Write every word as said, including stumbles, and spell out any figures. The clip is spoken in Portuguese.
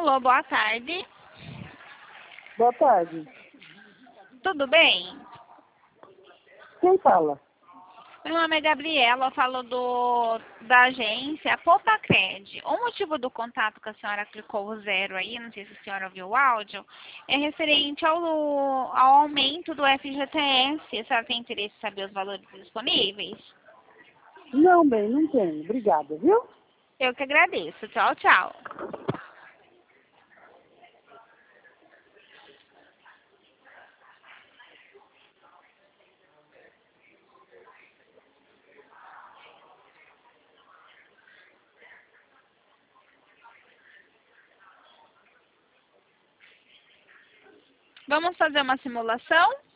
Alô, boa tarde. Boa tarde. Tudo bem? Quem fala? Meu nome é Gabriela, eu falo do, da agência Popacred. O motivo do contato que a senhora clicou o zero aí, não sei se a senhora ouviu o áudio, é referente ao, ao aumento do F G T S. A senhora tem interesse em saber os valores disponíveis? Não, bem, não tenho. Obrigada, viu? Eu que agradeço. Tchau, tchau. Vamos fazer uma simulação?